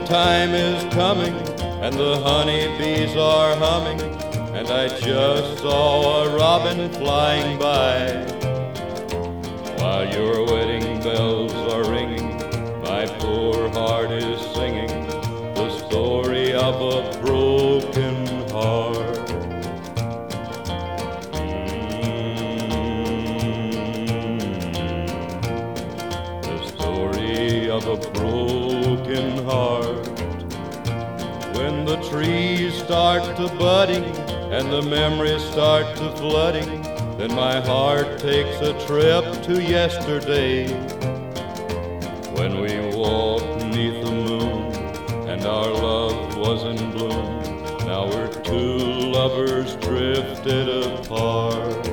time is coming, and the honeybees are humming, and I just saw a robin flying by. While your wedding bells are ringing, my poor heart is singing the story of a broken heart. The story of a broken heart. When the trees start to budding and the memories start to flooding, then my heart takes a trip to yesterday, when we walked beneath the moon and our love was in bloom. Now we're two lovers drifted apart.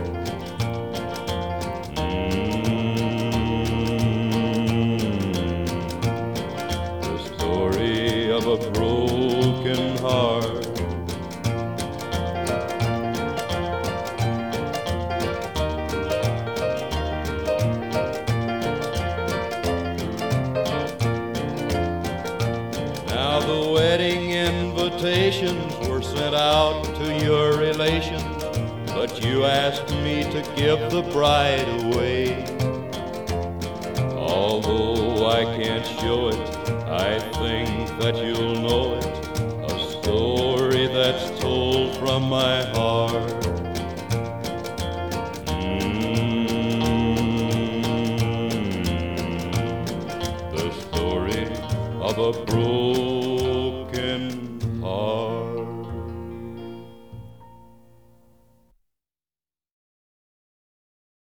The story of a broken heart. Now the wedding invitations were sent out to your relations, but you asked me to give the bride away. Although I can't show it, I think that you'll know it, a story that's told from my heart. The story of a broken